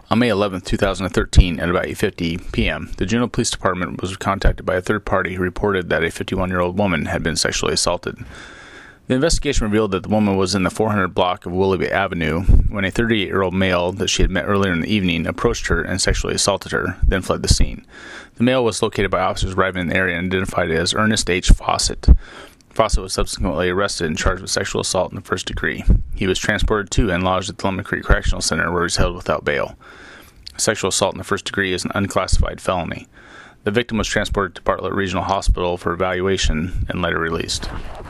On May 11, 2013, at about 8:50 p.m., the Juneau Police Department was contacted by a third party who reported that a 51-year-old woman had been sexually assaulted. The investigation revealed that the woman was in the 400 block of Willoughby Avenue when a 38-year-old male that she had met earlier in the evening approached her and sexually assaulted her, then fled the scene. The male was located by officers arriving in the area and identified as Ernest H. Fawcett. Fawcett was subsequently arrested and charged with sexual assault in the first degree. He was transported to and lodged at the Lemon Creek Correctional Center, where he was held without bail. Sexual assault in the first degree is an unclassified felony. The victim was transported to Bartlett Regional Hospital for evaluation and later released.